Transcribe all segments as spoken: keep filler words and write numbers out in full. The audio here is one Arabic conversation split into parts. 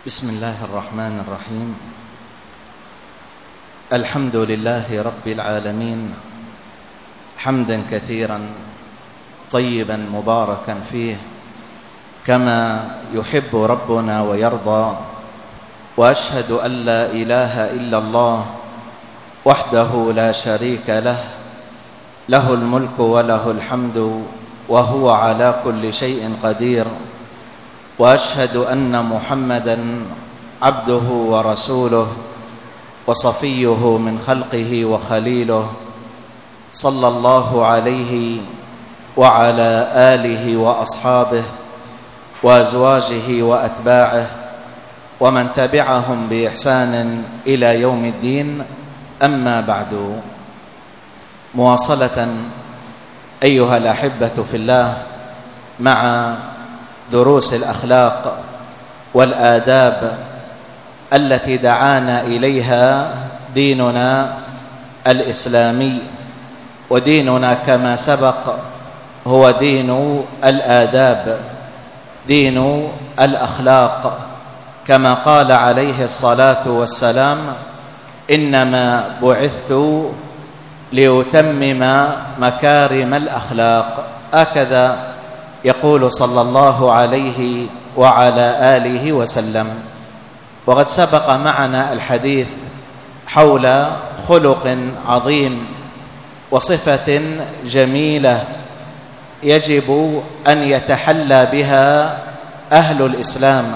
بسم الله الرحمن الرحيم. الحمد لله رب العالمين حمدا كثيرا طيبا مباركا فيه كما يحب ربنا ويرضى، وأشهد أن لا إله إلا الله وحده لا شريك له، له الملك وله الحمد وهو على كل شيء قدير، وأشهد أن محمدًا عبده ورسوله وصفيه من خلقه وخليله، صلى الله عليه وعلى آله وأصحابه وأزواجه وأتباعه ومن تبعهم بإحسان إلى يوم الدين. أما بعد، مواصلة أيها الأحبة في الله مع دروس الأخلاق والآداب التي دعانا إليها ديننا الإسلامي، وديننا كما سبق هو دين الآداب، دين الأخلاق، كما قال عليه الصلاة والسلام: إنما بعثت لأتمم مكارم الأخلاق. هكذا يقول صلى الله عليه وعلى آله وسلم. وقد سبق معنا الحديث حول خلق عظيم وصفة جميلة يجب أن يتحلى بها أهل الإسلام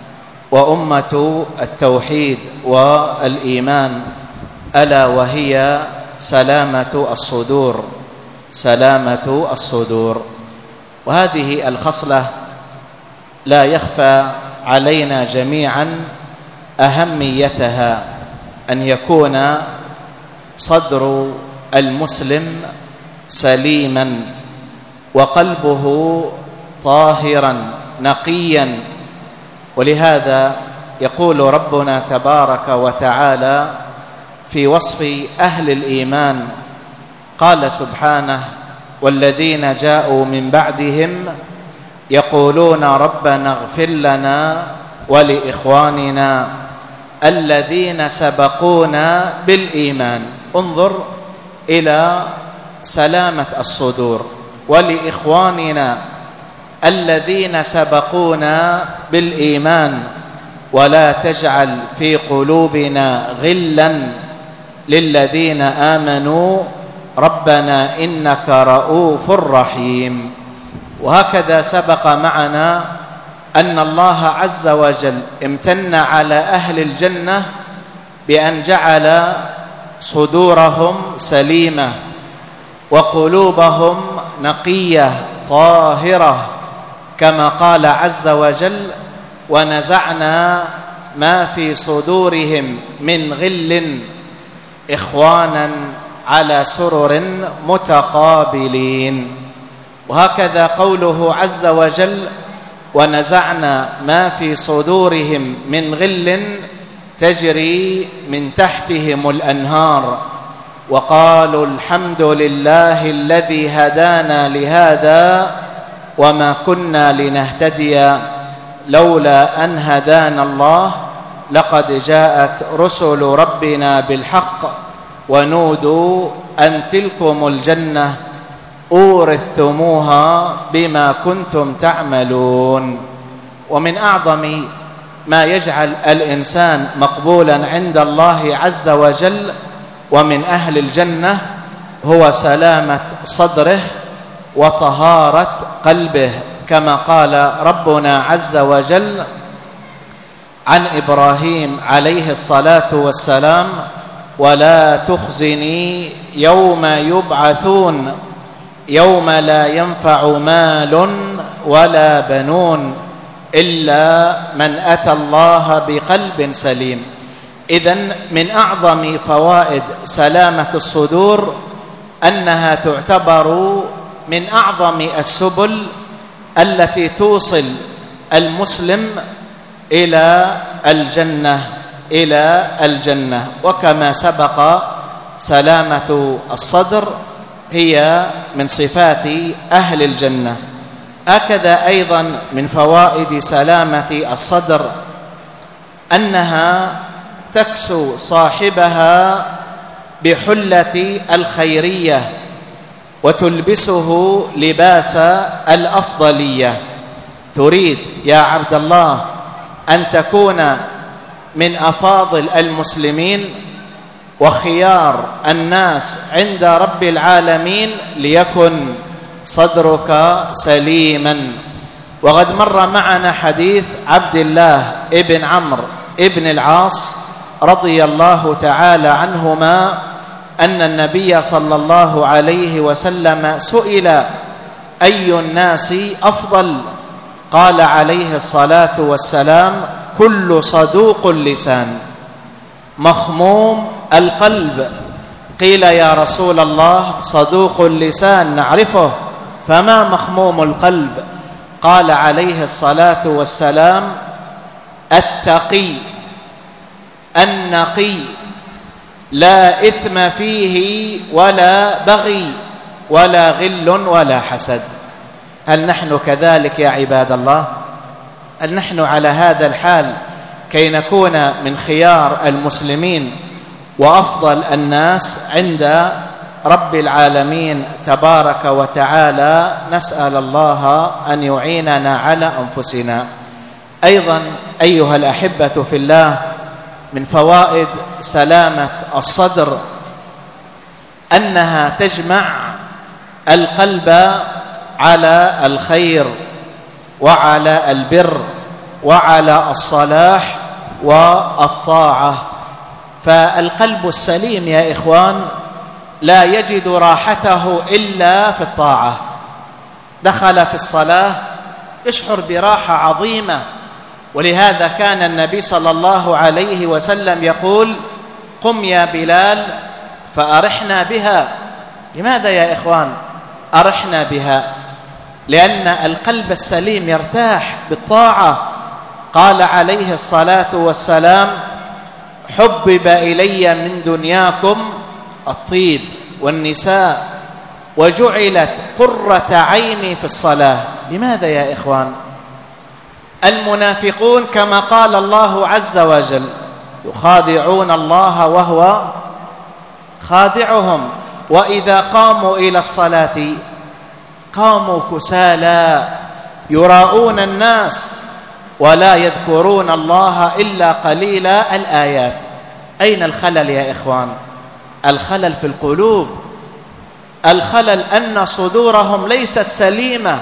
وأمة التوحيد والإيمان، ألا وهي سلامة الصدور، سلامة الصدور. وهذه الخصلة لا يخفى علينا جميعا أهميتها، أن يكون صدر المسلم سليما وقلبه طاهرا نقيا. ولهذا يقول ربنا تبارك وتعالى في وصف أهل الإيمان، قال سبحانه: والذين جاءوا من بعدهم يقولون ربنا اغفر لنا ولإخواننا الذين سبقونا بالإيمان. انظر إلى سلامة الصدور، ولإخواننا الذين سبقونا بالإيمان ولا تجعل في قلوبنا غلا للذين آمنوا ربنا إنك رؤوف رحيم. وهكذا سبق معنا أن الله عز وجل امتن على أهل الجنة بأن جعل صدورهم سليمة وقلوبهم نقية طاهرة، كما قال عز وجل: ونزعنا ما في صدورهم من غل إخوانا على سرر متقابلين. وهكذا قوله عز وجل: ونزعنا ما في صدورهم من غل تجري من تحتهم الأنهار وقالوا الحمد لله الذي هدانا لهذا وما كنا لنهتدي لولا أن هدانا الله لقد جاءت رسل ربنا بالحق ونودوا أن تلكم الجنة أورثتموها بما كنتم تعملون. ومن أعظم ما يجعل الإنسان مقبولا عند الله عز وجل ومن أهل الجنة هو سلامة صدره وطهارة قلبه، كما قال ربنا عز وجل عن إبراهيم عليه الصلاة والسلام: ولا تخزني يوم يبعثون يوم لا ينفع مال ولا بنون إلا من أتى الله بقلب سليم. إذن من أعظم فوائد سلامة الصدور أنها تعتبر من أعظم السبل التي توصل المسلم إلى الجنة إلى الجنة. وكما سبق سلامة الصدر هي من صفات أهل الجنة. هكذا أيضا من فوائد سلامة الصدر أنها تكسو صاحبها بحلة الخيرية وتلبسه لباس الأفضلية. تريد يا عبد الله أن تكون من أفاضل المسلمين وخيار الناس عند رب العالمين، ليكن صدرك سليما. وقد مر معنا حديث عبد الله ابن عمرو ابن العاص رضي الله تعالى عنهما أن النبي صلى الله عليه وسلم سئل: أي الناس أفضل؟ قال عليه الصلاة والسلام: كل صدوق اللسان مخموم القلب. قيل: يا رسول الله، صدوق اللسان نعرفه، فما مخموم القلب؟ قال عليه الصلاة والسلام: التقي النقي لا إثم فيه ولا بغي ولا غل ولا حسد. هل نحن كذلك يا عباد الله؟ هل نحن على هذا الحال كي نكون من خيار المسلمين وأفضل الناس عند رب العالمين تبارك وتعالى؟ نسأل الله أن يعيننا على أنفسنا. أيضا أيها الأحبة في الله، من فوائد سلامة الصدر أنها تجمع القلب على الخير وعلى البر وعلى الصلاح والطاعة. فالقلب السليم يا إخوان لا يجد راحته إلا في الطاعة. دخل في الصلاة يشعر براحة عظيمة، ولهذا كان النبي صلى الله عليه وسلم يقول: قم يا بلال فأرحنا بها. لماذا يا إخوان أرحنا بها؟ لأن القلب السليم يرتاح بالطاعة. قال عليه الصلاة والسلام: حبب إلي من دنياكم الطيب والنساء وجعلت قرة عيني في الصلاة. لماذا يا إخوان؟ المنافقون كما قال الله عز وجل: يخادعون الله وهو خادعهم، وإذا قاموا إلى الصلاة قاموا كسالى يراءون الناس ولا يذكرون الله إلا قليلا. الآيات. أين الخلل يا إخوان؟ الخلل في القلوب. الخلل أن صدورهم ليست سليمة،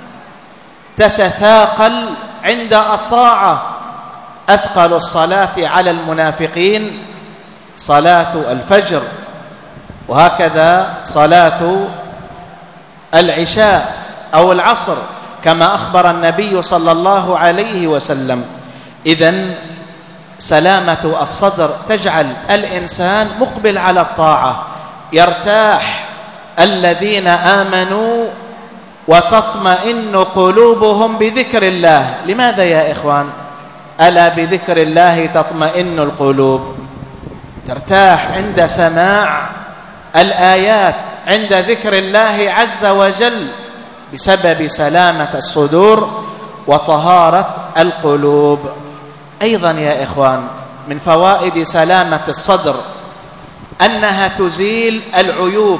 تتثاقل عند الطاعة. أثقل الصلاة على المنافقين صلاة الفجر، وهكذا صلاة العشاء أو العصر كما أخبر النبي صلى الله عليه وسلم. إذن سلامة الصدر تجعل الإنسان مقبل على الطاعة، يرتاح. الذين آمنوا وتطمئن قلوبهم بذكر الله. لماذا يا إخوان؟ ألا بذكر الله تطمئن القلوب. ترتاح عند سماع الآيات، عند ذكر الله عز وجل، بسبب سلامة الصدور وطهارة القلوب. أيضا يا إخوان من فوائد سلامة الصدر أنها تزيل العيوب،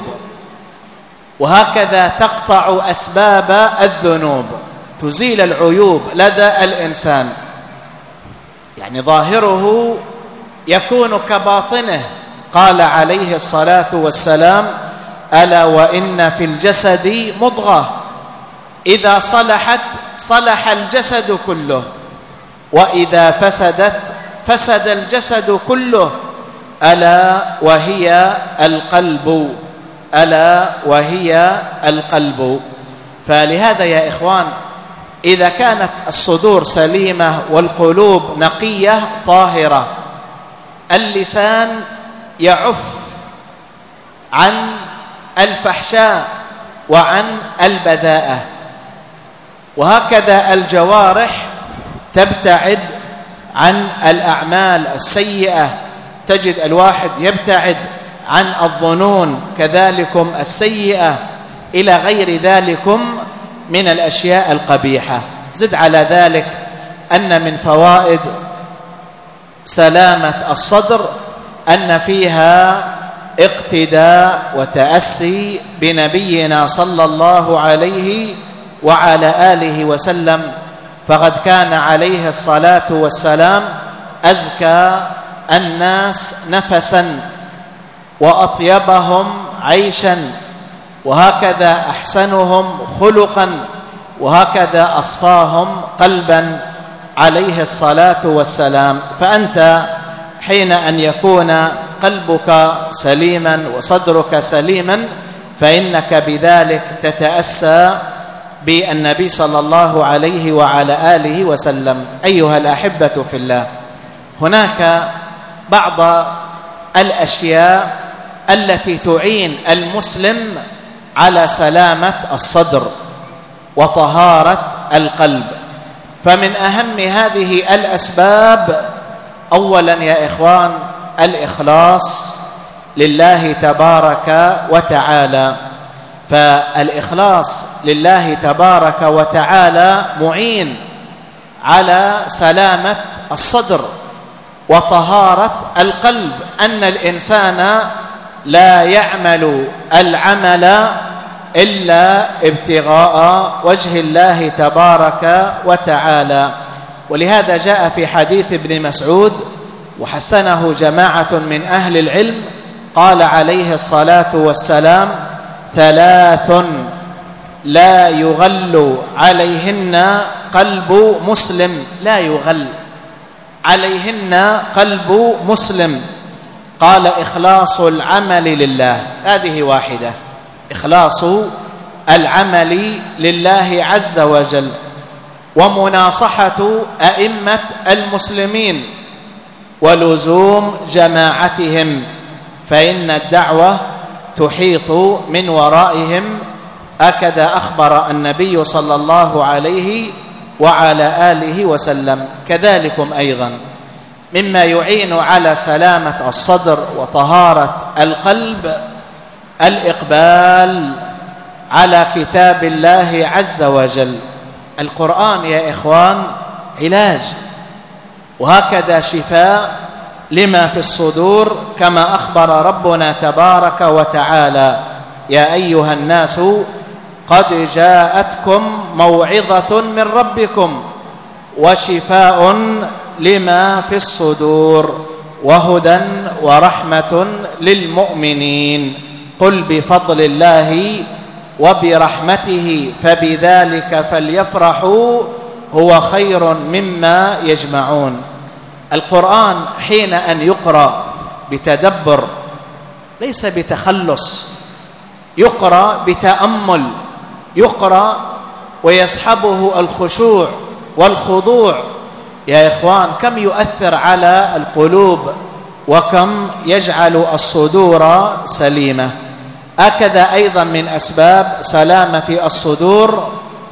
وهكذا تقطع أسباب الذنوب. تزيل العيوب لدى الإنسان، يعني ظاهره يكون كباطنه. قال عليه الصلاة والسلام: ألا وإن في الجسد مضغة إذا صلحت صلح الجسد كله، وإذا فسدت فسد الجسد كله، ألا وهي القلب. ألا وهي القلب. فلهذا يا إخوان إذا كانت الصدور سليمة والقلوب نقية طاهرة، اللسان يعف عن الفحشاء وعن البذاءة، وهكذا الجوارح تبتعد عن الأعمال السيئة. تجد الواحد يبتعد عن الظنون كذلكم السيئة إلى غير ذلكم من الأشياء القبيحة. زد على ذلك أن من فوائد سلامة الصدر أن فيها اقتداء وتأسي بنبينا صلى الله عليه وعلى آله وسلم، فقد كان عليه الصلاة والسلام أزكى الناس نفسا وأطيبهم عيشا، وهكذا أحسنهم خلقا، وهكذا أصفاهم قلبا عليه الصلاة والسلام. فأنت حين أن يكون قلبك سليما وصدرك سليما فإنك بذلك تتأسى بالنبي صلى الله عليه وعلى آله وسلم. أيها الأحبة في الله، هناك بعض الأشياء التي تعين المسلم على سلامة الصدر وطهارة القلب، فمن أهم هذه الأسباب أولا يا إخوان الإخلاص لله تبارك وتعالى. فالإخلاص لله تبارك وتعالى معين على سلامة الصدر وطهارة القلب، أن الإنسان لا يعمل العمل إلا ابتغاء وجه الله تبارك وتعالى. ولهذا جاء في حديث ابن مسعود وحسنه جماعة من أهل العلم، قال عليه الصلاة والسلام: ثلاث لا يغل عليهن قلب مسلم، لا يغل عليهن قلب مسلم. قال: إخلاص العمل لله، هذه واحدة، إخلاص العمل لله عز وجل، ومناصحة أئمة المسلمين، ولزوم جماعتهم، فإن الدعوة تحيط من ورائهم، هكذا أخبر النبي صلى الله عليه وعلى آله وسلم. كذلكم أيضا مما يعين على سلامة الصدر وطهارة القلب الإقبال على كتاب الله عز وجل. القرآن يا إخوان علاج، وهكذا شفاء لما في الصدور، كما أخبر ربنا تبارك وتعالى: يا أيها الناس قد جاءتكم موعظة من ربكم وشفاء لما في الصدور وهدى ورحمة للمؤمنين. قل بفضل الله وبرحمته فبذلك فليفرحوا هو خير مما يجمعون. القرآن حين أن يقرأ بتدبر، ليس بتخلص، يقرأ بتأمل، يقرأ ويصحبه الخشوع والخضوع. يا إخوان كم يؤثر على القلوب، وكم يجعل الصدور سليمة. هكذا أيضا من أسباب سلامة الصدور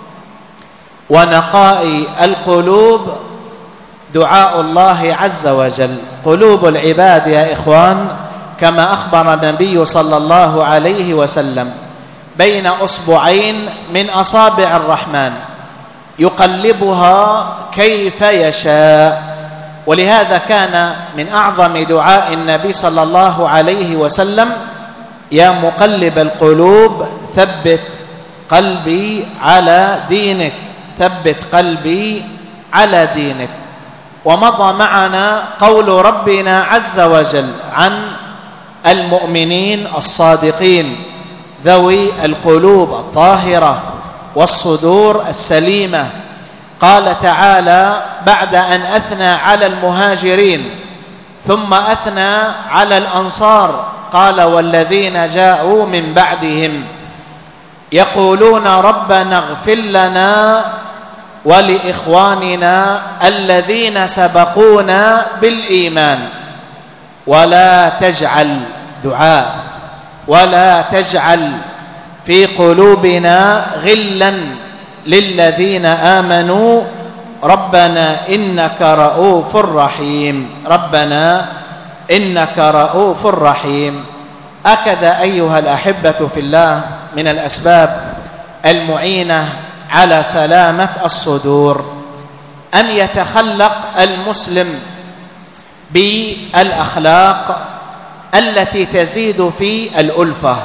ونقاء القلوب دعاء الله عز وجل. قلوب العباد يا إخوان كما أخبر النبي صلى الله عليه وسلم بين أصبعين من أصابع الرحمن يقلبها كيف يشاء. ولهذا كان من أعظم دعاء النبي صلى الله عليه وسلم: يا مقلب القلوب ثبت قلبي على دينك، ثبت قلبي على دينك. ومضى معنا قول ربنا عز وجل عن المؤمنين الصادقين ذوي القلوب الطاهرة والصدور السليمة. قال تعالى بعد أن أثنى على المهاجرين ثم أثنى على الأنصار، قال: والذين جاءوا من بعدهم يقولون ربنا اغفر لنا ولإخواننا الذين سبقونا بالإيمان ولا تجعل دعاء ولا تجعل في قلوبنا غلا للذين آمنوا ربنا إنك رؤوف رحيم، ربنا إنك رؤوف رحيم. هكذا أيها الأحبة في الله من الأسباب المعينة على سلامة الصدور أن يتخلق المسلم بالأخلاق التي تزيد في الألفة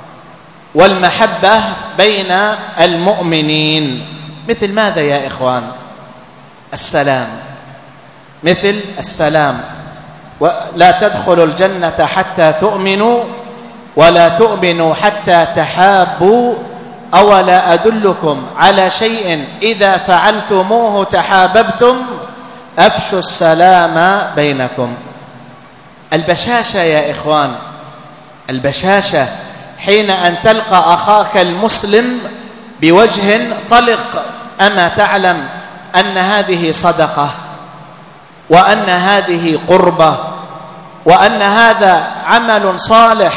والمحبة بين المؤمنين. مثل ماذا يا إخوان؟ السلام، مثل السلام. ولا تدخلوا الجنة حتى تؤمنوا ولا تؤمنوا حتى تحابوا أولا أدلكم على شيء إذا فعلتموه تحاببتم أفشوا السلام بينكم. البشاشة يا إخوان، البشاشة حين أن تلقى أخاك المسلم بوجه طلق. أما تعلم أن هذه صدقة، وأن هذه قربة، وأن هذا عمل صالح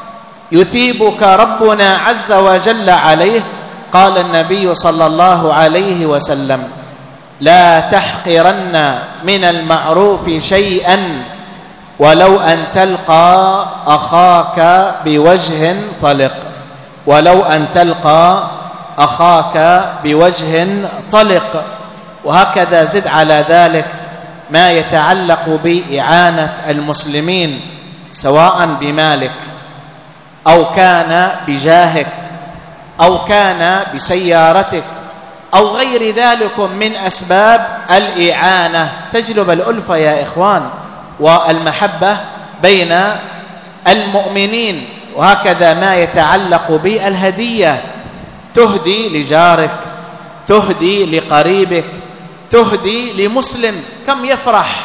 يثيبك ربنا عز وجل عليه؟ قال النبي صلى الله عليه وسلم: لا تحقرن من المعروف شيئا ولو أن تلقى أخاك بوجه طلق، ولو أن تلقى أخاك بوجه طلق. وهكذا زد على ذلك ما يتعلق بإعانة المسلمين، سواء بمالك أو كان بجاهك أو كان بسيارتك أو غير ذلك من أسباب الإعانة، تجلب الألفة يا إخوان والمحبة بين المؤمنين. وهكذا ما يتعلق بالهدية، تهدي لجارك، تهدي لقريبك، تهدي لمسلم، كم يفرح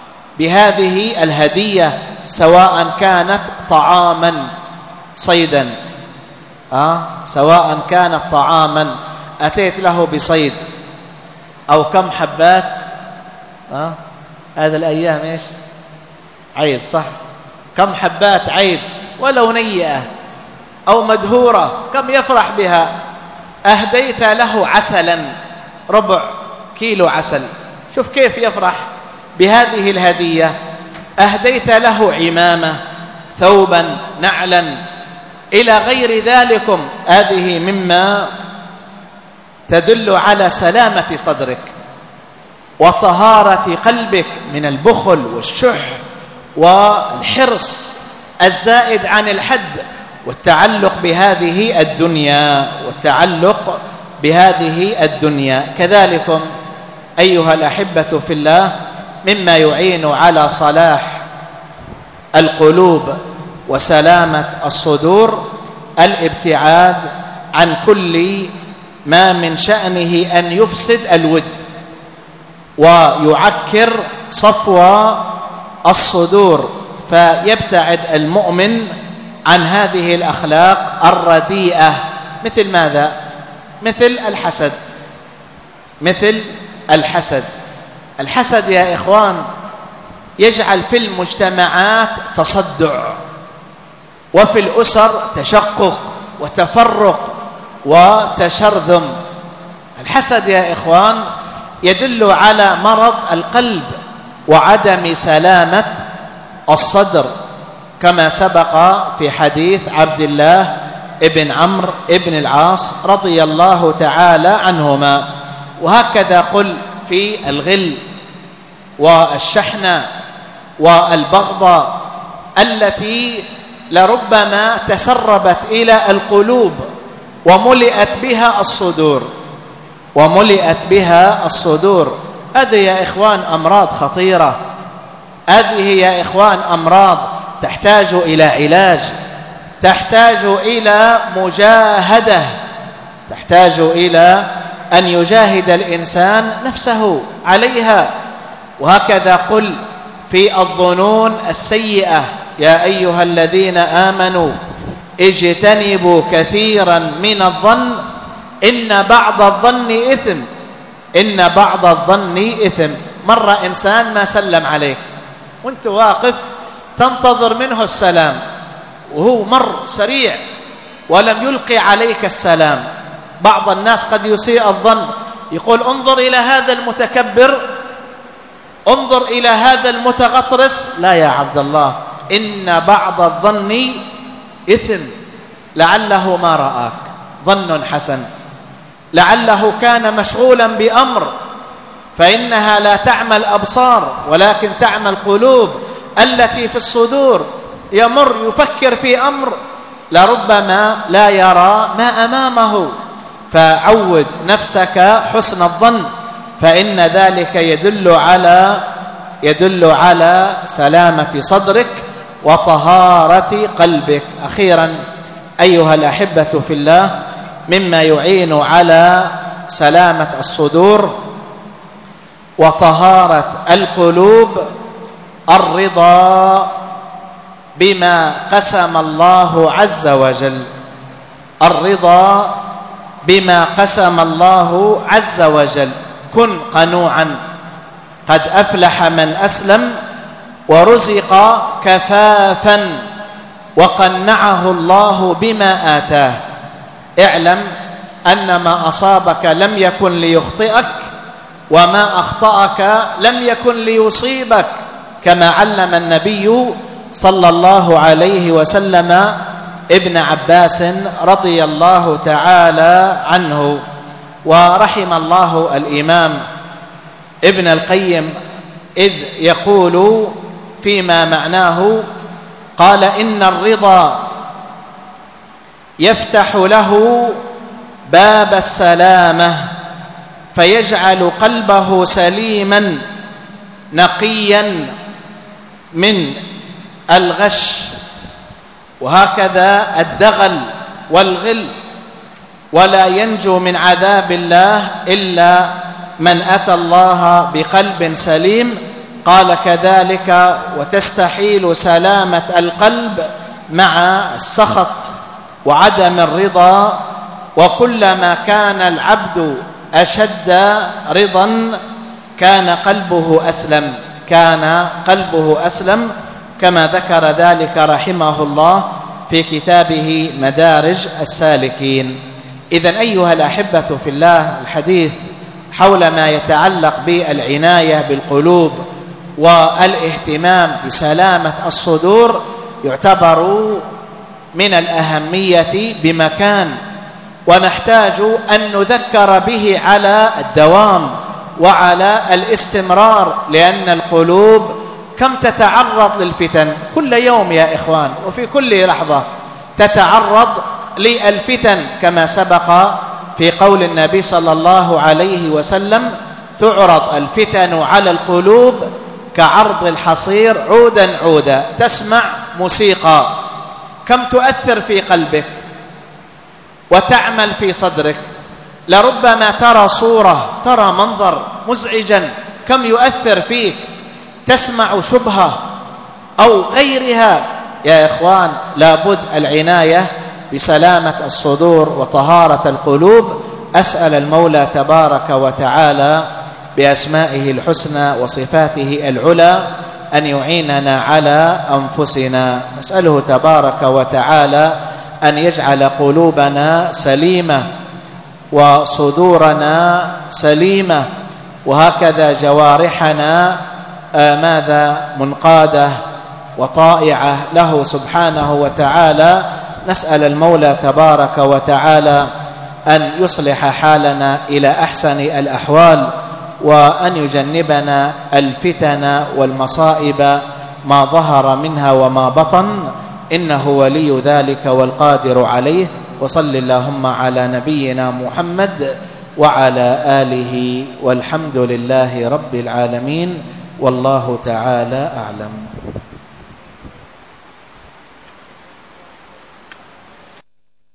بهذه الهدية، سواء كانت طعاما صيدا آه؟ سواء كانت طعاما أتيت له بصيد، أو كم حبات آه؟ هذا الأيام إيش؟ عيد، صح؟ كم حبات عيد ولو نيئة أو مدهورة، كم يفرح بها. أهديت له عسلا، ربع كيلو عسل، شوف كيف يفرح بهذه الهدية. أهديت له عمامة، ثوبا، نعلا، إلى غير ذلكم. هذه مما تدل على سلامة صدرك وطهارة قلبك من البخل والشح والحرص الزائد عن الحد، والتعلق بهذه الدنيا والتعلق بهذه الدنيا. كذلك أيها الأحبة في الله، مما يعين على صلاح القلوب وسلامة الصدور الابتعاد عن كل ما من شأنه أن يفسد الود ويعكر صفو الصدور، فيبتعد المؤمن عن هذه الأخلاق الرديئة. مثل ماذا؟ مثل الحسد، مثل الحسد. الحسد يا إخوان يجعل في المجتمعات تصدع، وفي الأسر تشقق وتفرق وتشرذم. الحسد يا إخوان يدل على مرض القلب وعدم سلامة الصدر، كما سبق في حديث عبد الله ابن عمرو ابن العاص رضي الله تعالى عنهما. وهكذا قل في الغل والشحنة والبغضة التي لربما تسربت إلى القلوب وملئت بها الصدور وملئت بها الصدور. هذه يا إخوان أمراض خطيرة، هذه يا إخوان أمراض تحتاج إلى علاج، تحتاج إلى مجاهدة، تحتاج إلى أن يجاهد الإنسان نفسه عليها. وهكذا قل في الظنون السيئة: يا أيها الذين آمنوا اجتنبوا كثيرا من الظن إن بعض الظن إثم إن بعض الظن إثم. مرة إنسان ما سلم عليك وانت واقف تنتظر منه السلام، وهو مر سريع ولم يلقي عليك السلام. بعض الناس قد يسيء الظن، يقول انظر إلى هذا المتكبر، انظر إلى هذا المتغطرس. لا يا عبد الله، إن بعض الظن إثم، لعله ما رآك ظن حسن، لعله كان مشغولا بأمر فإنها لا تعمى الأبصار ولكن تعمى القلوب التي في الصدور. يمر يفكر في أمر لربما لا يرى ما أمامه، فعود نفسك حسن الظن، فإن ذلك يدل على يدل على سلامة صدرك وطهارة قلبك. أخيرا أيها الأحبة في الله، مما يعين على سلامة الصدور وطهارة القلوب الرضا بما قسم الله عز وجل، الرضا بما قسم الله عز وجل. كن قنوعا، قد أفلح من أسلم ورزق كفافا وقنعه الله بما آتاه. اعلم أن ما أصابك لم يكن ليخطئك، وما أخطأك لم يكن ليصيبك، كما علم النبي صلى الله عليه وسلم ابن عباس رضي الله تعالى عنه. ورحم الله الإمام ابن القيم إذ يقول فيما معناه، قال: إن الرضا يفتح له باب السلامة فيجعل قلبه سليما نقيا من الغش، وهكذا الدغل والغل، ولا ينجو من عذاب الله إلا من أتى الله بقلب سليم. قال كذلك: وتستحيل سلامة القلب مع السخط وعدم الرضا، وكلما كان العبد أشد رضا كان قلبه أسلم كان قلبه أسلم كما ذكر ذلك رحمه الله في كتابه مدارج السالكين. إذن أيها الأحبة في الله، الحديث حول ما يتعلق بالعناية بالقلوب والاهتمام بسلامة الصدور يعتبر من الأهمية بمكان، ونحتاج أن نذكر به على الدوام وعلى الاستمرار، لأن القلوب كم تتعرض للفتن كل يوم يا إخوان، وفي كل لحظة تتعرض للفتن، كما سبق في قول النبي صلى الله عليه وسلم: تعرض الفتن على القلوب كعرض الحصير عودا عودا. تسمع موسيقى كم تؤثر في قلبك وتعمل في صدرك، لربما ترى صورة، ترى منظر مزعجا كم يؤثر فيك، تسمع شبهة أو غيرها. يا إخوان، لابد العناية بسلامة الصدور وطهارة القلوب. أسأل المولى تبارك وتعالى بأسمائه الحسنى وصفاته العلى أن يعيننا على أنفسنا. نسأله تبارك وتعالى أن يجعل قلوبنا سليمة وصدورنا سليمة، وهكذا جوارحنا ماذا منقادة وطائعة له سبحانه وتعالى. نسأل المولى تبارك وتعالى أن يصلح حالنا إلى أحسن الأحوال، وأن يجنبنا الفتن والمصائب ما ظهر منها وما بطن، إنه ولي ذلك والقادر عليه. وصل اللهم على نبينا محمد وعلى آله، والحمد لله رب العالمين، والله تعالى أعلم.